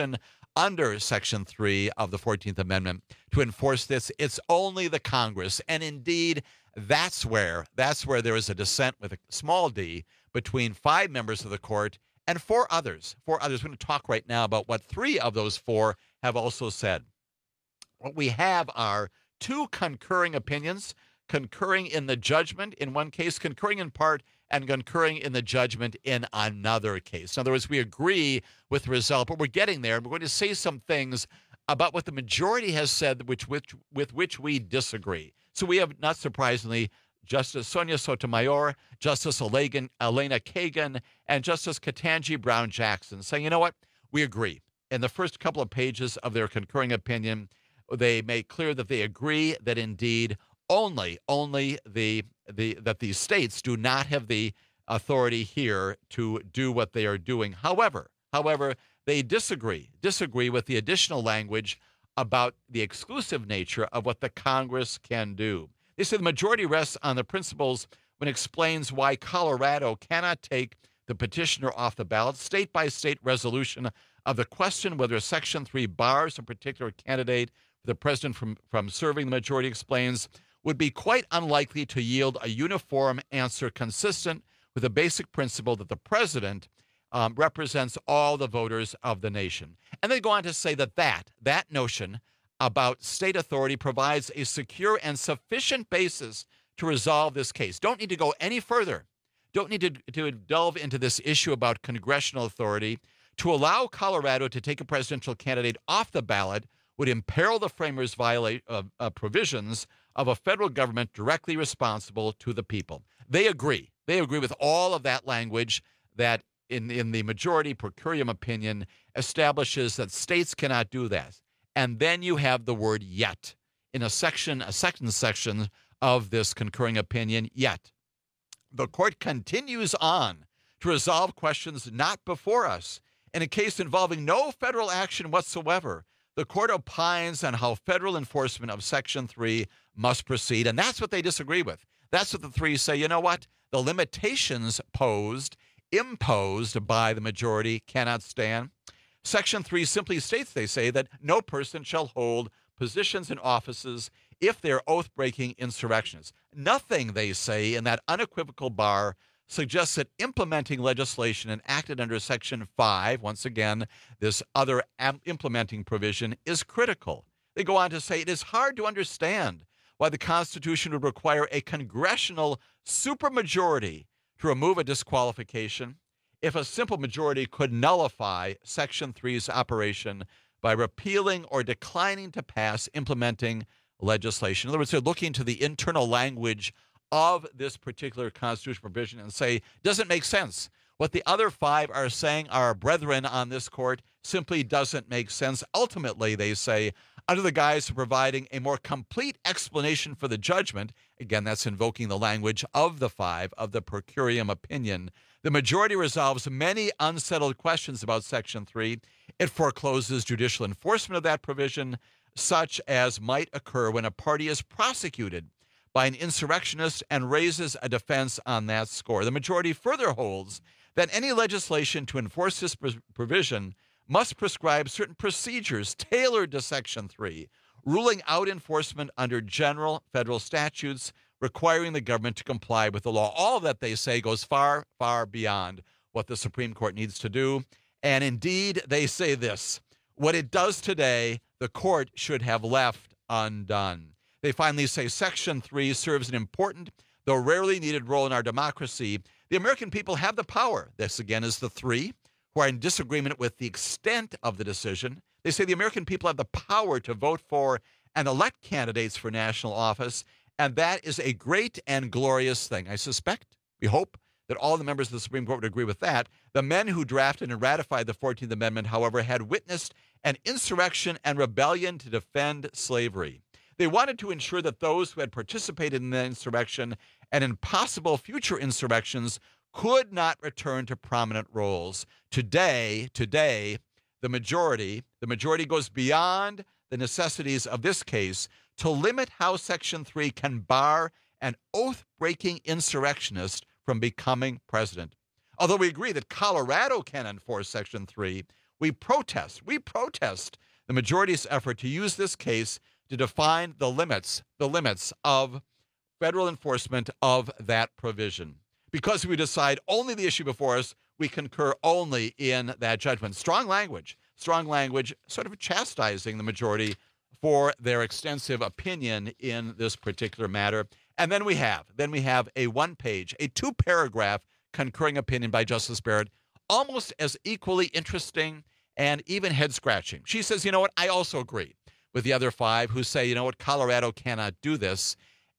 under Section three of the fourteenth Amendment to enforce this. It's only the Congress. And indeed, that's where, that's where there is a dissent with a small d between five members of the court and four others. Four others. We're going to talk right now about what three of those four have also said. What we have are two concurring opinions, concurring in the judgment in one case, concurring in part, and concurring in the judgment in another case. In other words, we agree with the result, but we're getting there. We're going to say some things about what the majority has said which, which, with which we disagree. So we have, not surprisingly, Justice Sonia Sotomayor, Justice Elena Kagan, and Justice Ketanji Brown Jackson saying, you know what, we agree. In the first couple of pages of their concurring opinion, they make clear that they agree that indeed only, only the, the that the states do not have the authority here to do what they are doing. However, however, they disagree, disagree with the additional language about the exclusive nature of what the Congress can do. They say the majority rests on the principles when it explains why Colorado cannot take the petitioner off the ballot. State-by-state resolution of the question whether Section three bars a particular candidate for the president from, from serving, the majority explains, would be quite unlikely to yield a uniform answer consistent with the basic principle that the president um, represents all the voters of the nation. And they go on to say that that, that notion about state authority provides a secure and sufficient basis to resolve this case. Don't need to go any further. Don't need to, to delve into this issue about congressional authority. To allow Colorado to take a presidential candidate off the ballot would imperil the framers' violate uh, uh, provisions of a federal government directly responsible to the people. They agree. They agree with all of that language that in, in the majority per curiam opinion establishes that states cannot do that. And then you have the word yet in a section, a second section of this concurring opinion, yet. The court continues on to resolve questions not before us. In a case involving no federal action whatsoever, the court opines on how federal enforcement of Section three must proceed, and that's what they disagree with. That's what the three say, you know what? The limitations posed, imposed by the majority cannot stand. Section three simply states, they say, that no person shall hold positions in offices if they're oath-breaking insurrectionists. Nothing, they say, in that unequivocal bar suggests that implementing legislation enacted under Section five, once again, this other am- implementing provision, is critical. They go on to say it is hard to understand why the Constitution would require a congressional supermajority to remove a disqualification if a simple majority could nullify Section three's operation by repealing or declining to pass implementing legislation. In other words, they're looking to the internal language of this particular constitutional provision and say, doesn't make sense. What the other five are saying, our brethren on this court, simply doesn't make sense. Ultimately, they say, under the guise of providing a more complete explanation for the judgment, again, that's invoking the language of the five, of the per curiam opinion, the majority resolves many unsettled questions about Section three. It forecloses judicial enforcement of that provision, such as might occur when a party is prosecuted by an insurrectionist and raises a defense on that score. The majority further holds that any legislation to enforce this provision must prescribe certain procedures tailored to Section three, ruling out enforcement under general federal statutes requiring the government to comply with the law. All that, they say, goes far, far beyond what the Supreme Court needs to do. And indeed, they say this, what it does today, the court should have left undone. They finally say Section three serves an important, though rarely needed role in our democracy. The American people have the power. This, again, is the three who are in disagreement with the extent of the decision. They say the American people have the power to vote for and elect candidates for national office, and that is a great and glorious thing. I suspect, we hope, that all the members of the Supreme Court would agree with that. The men who drafted and ratified the fourteenth Amendment, however, had witnessed an insurrection and rebellion to defend slavery. They wanted to ensure that those who had participated in the insurrection and in possible future insurrections could not return to prominent roles. Today, today, the majority, the majority goes beyond the necessities of this case to limit how Section three can bar an oath-breaking insurrectionist from becoming president. Although we agree that Colorado can enforce Section three, We protest, we protest the majority's effort to use this case to define the limits, the limits of federal enforcement of that provision. Because we decide only the issue before us, we concur only in that judgment. Strong language, strong language, sort of chastising the majority for their extensive opinion in this particular matter. And then we have, then we have a one-page, a two-paragraph concurring opinion by Justice Barrett, almost as equally interesting and even head-scratching. She says, you know what, I also agree with the other five who say, you know what, Colorado cannot do this.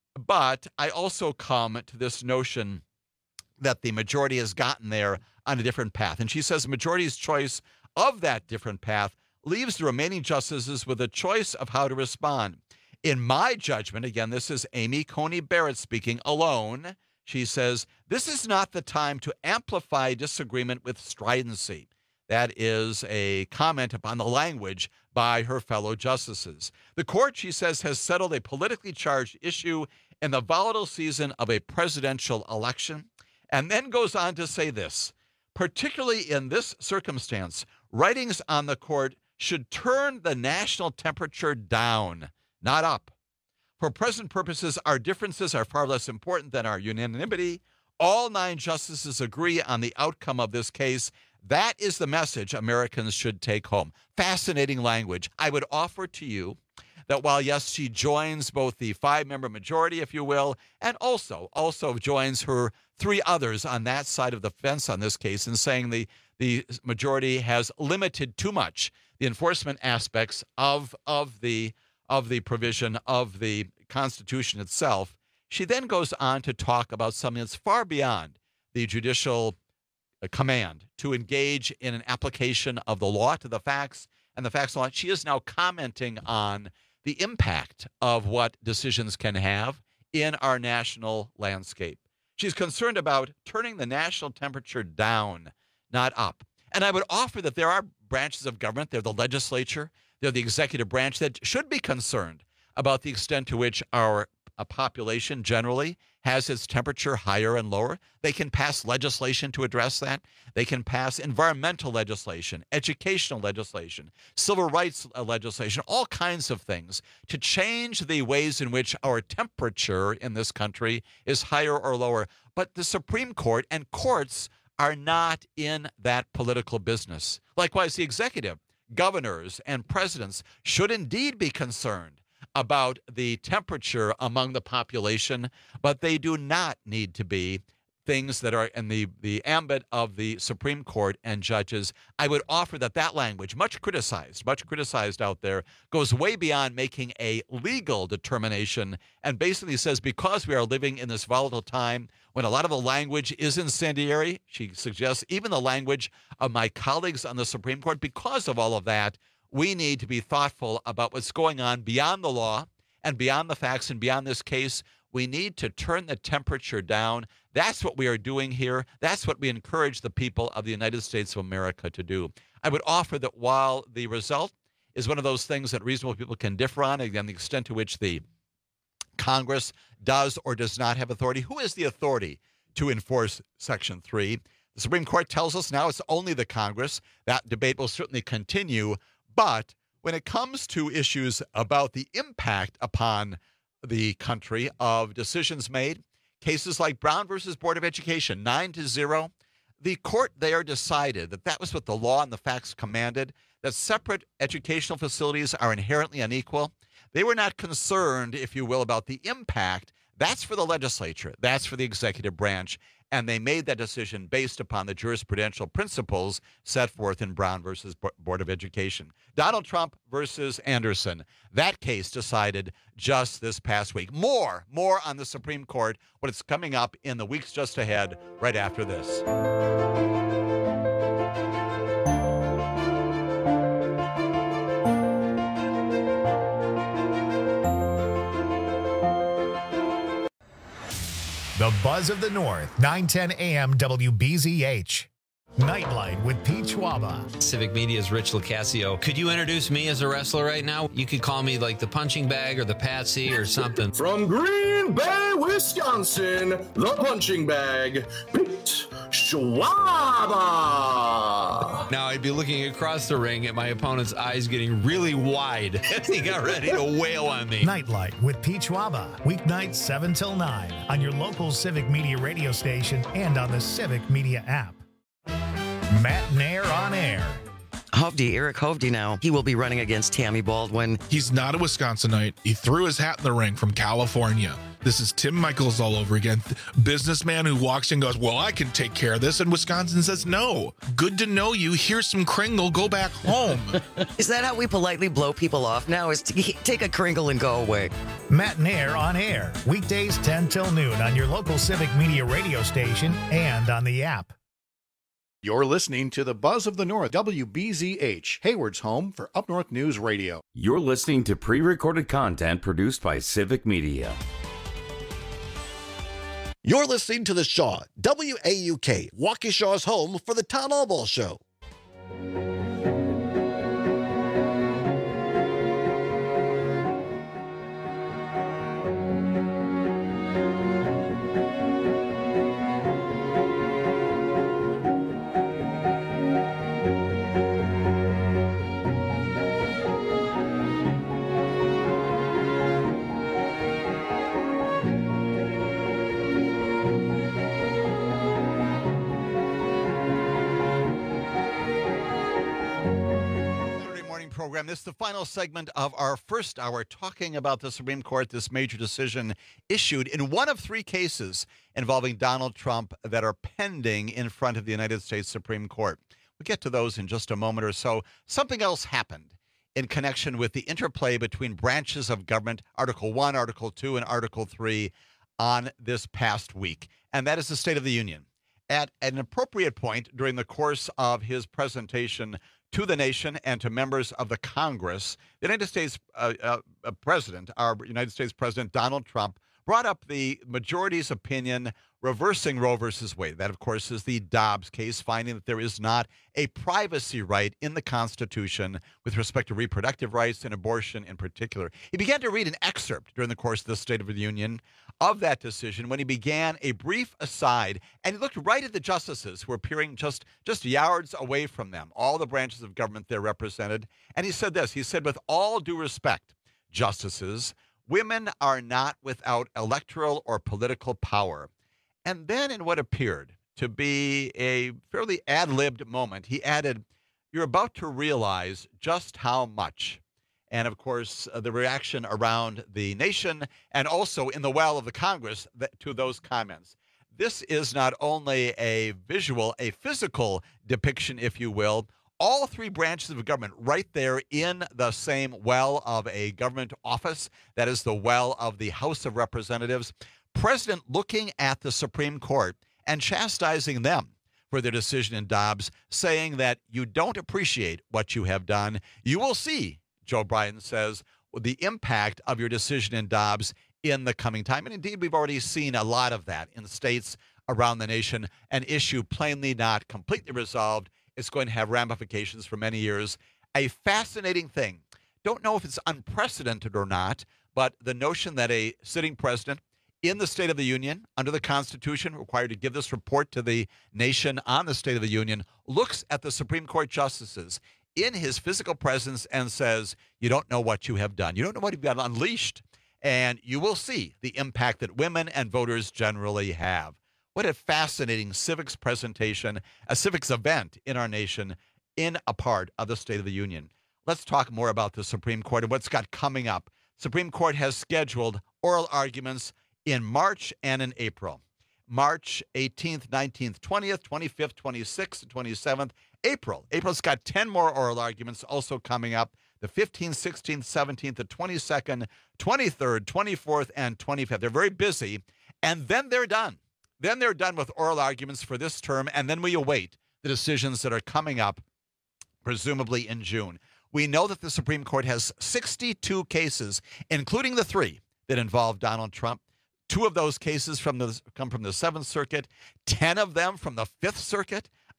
But I also come to this notion that the majority has gotten there on a different path. And she says the majority's choice of that different path leaves the remaining justices with a choice of how to respond. In my judgment, again, this is Amy Coney Barrett speaking alone. She says, this is not the time to amplify disagreement with stridency. That is a comment upon the language by her fellow justices. The court, she says, has settled a politically charged issue in the volatile season of a presidential election, and then goes on to say this, particularly in this circumstance, writings on the court should turn the national temperature down, not up. For present purposes, our differences are far less important than our unanimity. All nine justices agree on the outcome of this case. That is the message Americans should take home. Fascinating language. I would offer to you that while, yes, she joins both the five-member majority, if you will, and also also joins her three others on that side of the fence on this case in saying the, the majority has limited too much the enforcement aspects of, of, the, of the provision of the Constitution itself, she then goes on to talk about something that's far beyond the judicial command to engage in an application of the law to the facts and the facts law. She is now commenting on the impact of what decisions can have in our national landscape. She's concerned about turning the national temperature down, not up. And I would offer that there are branches of government, they're the legislature, they're the executive branch, that should be concerned about the extent to which our a population generally has its temperature higher and lower. They can pass legislation to address that. They can pass environmental legislation, educational legislation, civil rights legislation, all kinds of things to change the ways in which our temperature in this country is higher or lower. But the Supreme Court and courts are not in that political business. Likewise, the executive, governors, and presidents should indeed be concerned about the temperature among the population, but they do not need to be things that are in the, the ambit of the Supreme Court and judges. I would offer that that language, much criticized, much criticized out there, goes way beyond making a legal determination and basically says because we are living in this volatile time when a lot of the language is incendiary, she suggests even the language of my colleagues on the Supreme Court, because of all of that, we need to be thoughtful about what's going on beyond the law and beyond the facts and beyond this case. We need to turn the temperature down. That's what we are doing here. That's what we encourage the people of the United States of America to do. I would offer that while the result is one of those things that reasonable people can differ on, again, the extent to which the Congress does or does not have authority. Who is the authority to enforce Section three? The Supreme Court tells us now it's only the Congress. That debate will certainly continue. But when it comes to issues about the impact upon the country of decisions made, cases like Brown versus Board of Education, nine to zero, the court there decided that that was what the law and the facts commanded, that separate educational facilities are inherently unequal. They were not concerned, if you will, about the impact. That's for the legislature. That's for the executive branch. And they made that decision based upon the jurisprudential principles set forth in Brown versus Board of Education. Donald Trump versus Anderson. That case decided just this past week. More, more on the Supreme Court, what is coming up in the weeks just ahead, right after this. The Buzz of the North, nine ten a.m. W B Z H. Nightlight with Pete Schwaba. Civic Media's Rich Lucasio. Could you introduce me as a wrestler right now? You could call me like the punching bag or the Patsy or something. From Green Bay, Wisconsin, the punching bag, Pete Schwaba. Now I'd be looking across the ring at my opponent's eyes getting really wide as he got ready to wail on me. Nightlight with Pete Schwaba. Weeknights seven till nine on your local Civic Media radio station and on the Civic Media app. Matt Nair on air. Hovde, Eric Hovde now. He will be running against Tammy Baldwin. He's not a Wisconsinite. He threw his hat in the ring from California. This is Tim Michaels all over again. Businessman who walks in and goes, well, I can take care of this. And Wisconsin says, no. Good to know you. Here's some Kringle. Go back home. Is that how we politely blow people off now? Is to take a Kringle and go away? Matt Nair on air. Weekdays ten till noon on your local Civic Media radio station and on the app. You're listening to the Buzz of the North, W B Z H, Hayward's home for Up North News Radio. You're listening to pre-recorded content produced by Civic Media. You're listening to The Shaw, W A U K, Waukesha's home for the Town Hall Ball Show. Program. This is the final segment of our first hour talking about the Supreme Court, this major decision issued in one of three cases involving Donald Trump that are pending in front of the United States Supreme Court. We'll get to those in just a moment or so. Something else happened in connection with the interplay between branches of government, Article one, Article two, and Article three on this past week, and that is the State of the Union. At an appropriate point during the course of his presentation to the nation and to members of the Congress, the United States uh, uh, President, our United States President Donald Trump, brought up the majority's opinion reversing Roe versus Wade. That, of course, is the Dobbs case, finding that there is not a privacy right in the Constitution with respect to reproductive rights and abortion in particular. He began to read an excerpt during the course of the State of the Union of that decision when he began a brief aside, and he looked right at the justices who were appearing just, just yards away from them, all the branches of government there represented, and he said this. He said, with all due respect, justices, women are not without electoral or political power. And then in what appeared to be a fairly ad-libbed moment, he added, you're about to realize just how much. And, of course, uh, the reaction around the nation and also in the well of the Congress that, to those comments. This is not only a visual, a physical depiction, if you will, all three branches of government right there in the same well of a government office, that is the well of the House of Representatives. President looking at the Supreme Court and chastising them for their decision in Dobbs, saying that you don't appreciate what you have done. You will see, Joe Biden says, the impact of your decision in Dobbs in the coming time. And indeed, we've already seen a lot of that in states around the nation, an issue plainly not completely resolved. It's going to have ramifications for many years. A fascinating thing. Don't know if it's unprecedented or not, but the notion that a sitting president in the State of the Union, under the Constitution, required to give this report to the nation on the State of the Union, looks at the Supreme Court justices in his physical presence and says, you don't know what you have done. You don't know what you've got unleashed. And you will see the impact that women and voters generally have. What a fascinating civics presentation, a civics event in our nation in a part of the State of the Union. Let's talk more about the Supreme Court and what's got coming up. Supreme Court has scheduled oral arguments in March and in April. March eighteenth, nineteenth, twentieth, twenty-fifth, twenty-sixth, and twenty-seventh. April. April's got ten more oral arguments also coming up. The fifteenth, sixteenth, seventeenth, the twenty-second, twenty-third, twenty-fourth, and twenty-fifth. They're very busy. And then they're done. Then they're done with oral arguments for this term. And then we await the decisions that are coming up, presumably in June. We know that the Supreme Court has sixty-two cases, including the three that involve Donald Trump. Two of those cases from the, come from the Seventh Circuit, ten of them from the Fifth Circuit.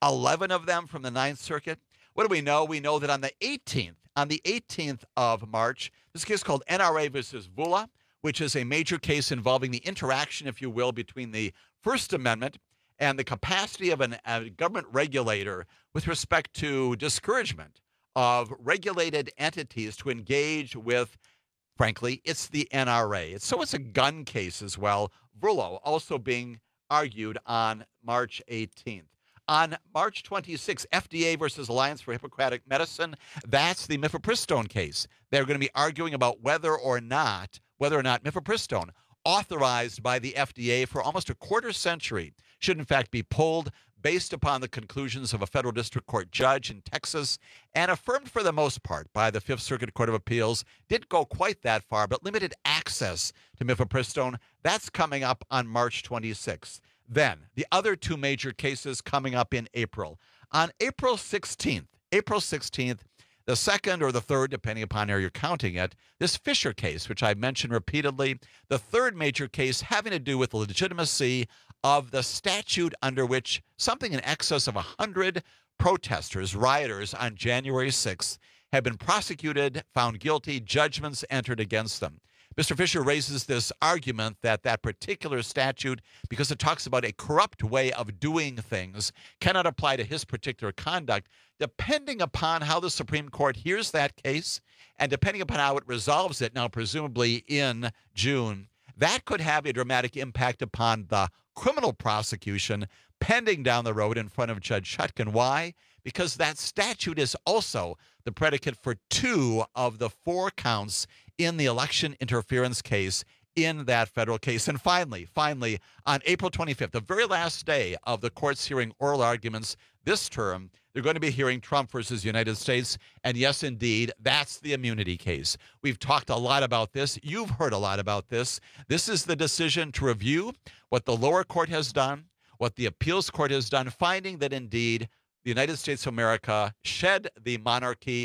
eleven of them from the Ninth Circuit. What do we know? We know that on the eighteenth, on the eighteenth of March, this case called N R A versus Vula, which is a major case involving the interaction, if you will, between the First Amendment and the capacity of an, a government regulator with respect to discouragement of regulated entities to engage with, frankly, it's the N R A. It's, so it's a gun case as well. Vula also being argued on March eighteenth. On March twenty-sixth, F D A versus Alliance for Hippocratic Medicine. That's the mifepristone case. They're going to be arguing about whether or not, whether or not mifepristone, authorized by the F D A for almost a quarter century, should in fact be pulled based upon the conclusions of a federal district court judge in Texas and affirmed for the most part by the Fifth Circuit Court of Appeals. Didn't go quite that far, but limited access to mifepristone. That's coming up on March twenty-sixth. Then, the other two major cases coming up in April. On April sixteenth, April sixteenth, the second or the third, depending upon how you're counting it, this Fisher case, which I mentioned repeatedly, the third major case having to do with the legitimacy of the statute under which something in excess of one hundred protesters, rioters on January sixth have been prosecuted, found guilty, judgments entered against them. Mister Fisher raises this argument that that particular statute, because it talks about a corrupt way of doing things, cannot apply to his particular conduct. Depending upon how the Supreme Court hears that case and depending upon how it resolves it, now presumably in June, that could have a dramatic impact upon the criminal prosecution pending down the road in front of Judge Chutkan. Why? Because that statute is also the predicate for two of the four counts in the election interference case in that federal case. And finally, finally, on April twenty-fifth, the very last day of the court's hearing oral arguments this term, they're going to be hearing Trump versus United States. And yes, indeed, that's the immunity case. We've talked a lot about this. You've heard a lot about this. This is the decision to review what the lower court has done, what the appeals court has done, finding that indeed the United States of America shed the monarchy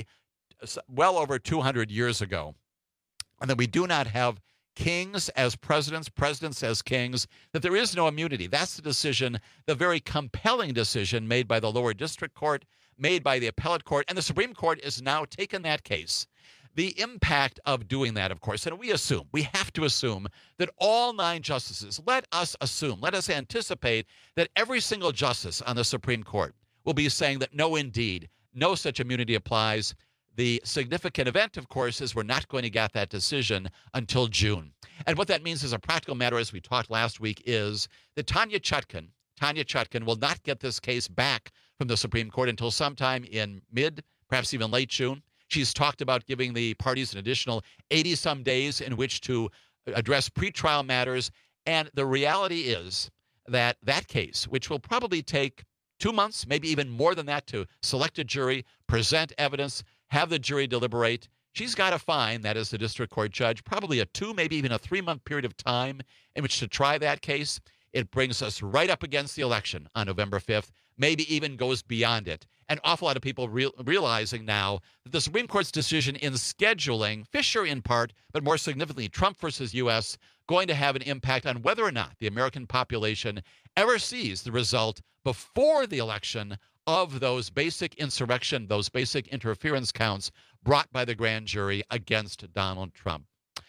well over two hundred years ago, and that we do not have kings as presidents, presidents as kings, that there is no immunity. That's the decision, the very compelling decision made by the lower district court, made by the appellate court, and the Supreme Court is now taking that case. The impact of doing that, of course, and we assume, we have to assume that all nine justices, let us assume, let us anticipate that every single justice on the Supreme Court will be saying that no, indeed, no such immunity applies. The significant event, of course, is we're not going to get that decision until June. And what that means as a practical matter, as we talked last week, is that Tanya Chutkan, Tanya Chutkan will not get this case back from the Supreme Court until sometime in mid, perhaps even late June. She's talked about giving the parties an additional eighty-some days in which to address pretrial matters. And the reality is that that case, which will probably take two months, maybe even more than that, to select a jury, present evidence, have the jury deliberate, she's got to find, that is the district court judge, probably a two, maybe even a three-month period of time in which to try that case. It brings us right up against the election on November fifth, maybe even goes beyond it. An awful lot of people real, realizing now that the Supreme Court's decision in scheduling Fisher in part, but more significantly Trump versus U S, going to have an impact on whether or not the American population ever sees the result before the election of those basic insurrection, those basic interference counts brought by the grand jury against Donald Trump.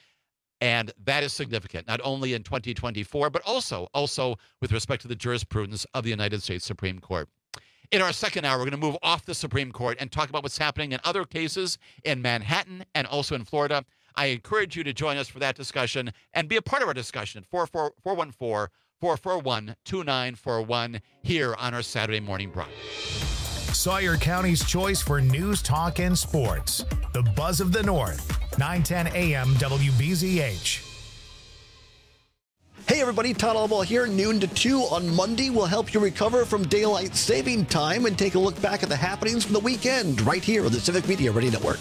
And that is significant, not only in twenty twenty-four, but also, also with respect to the jurisprudence of the United States Supreme Court. In our second hour, we're going to move off the Supreme Court and talk about what's happening in other cases in Manhattan and also in Florida. I encourage you to join us for that discussion and be a part of our discussion at four one four, four four one, two nine four one here on our Saturday morning broadcast. Sawyer County's choice for news, talk, and sports. The Buzz of the North, nine ten A M W B Z H. Hey everybody, Todd Albaugh here, noon to two on Monday. We'll help you recover from daylight saving time and take a look back at the happenings from the weekend right here on the Civic Media Radio Network.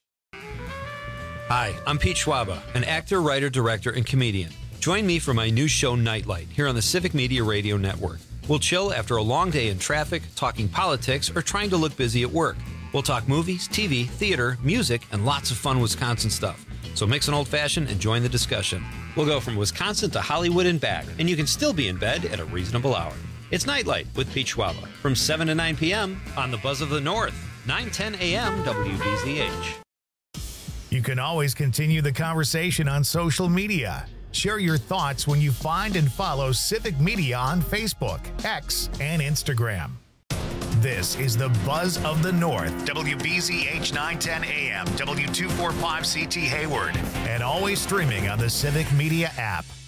Hi, I'm Pete Schwaba, an actor, writer, director, and comedian. Join me for my new show, Nightlight, here on the Civic Media Radio Network. We'll chill after a long day in traffic, talking politics, or trying to look busy at work. We'll talk movies, T V, theater, music, and lots of fun Wisconsin stuff. So mix an old-fashioned and join the discussion. We'll go from Wisconsin to Hollywood and back, and you can still be in bed at a reasonable hour. It's Nightlight with Pete Schwaba from seven to nine p.m. on the Buzz of the North, nine ten a.m. W B Z H. You can always continue the conversation on social media. Share your thoughts when you find and follow Civic Media on Facebook, X, and Instagram. This is the Buzz of the North, W B Z H nine ten A M, W two forty-five C T Hayward, and always streaming on the Civic Media app.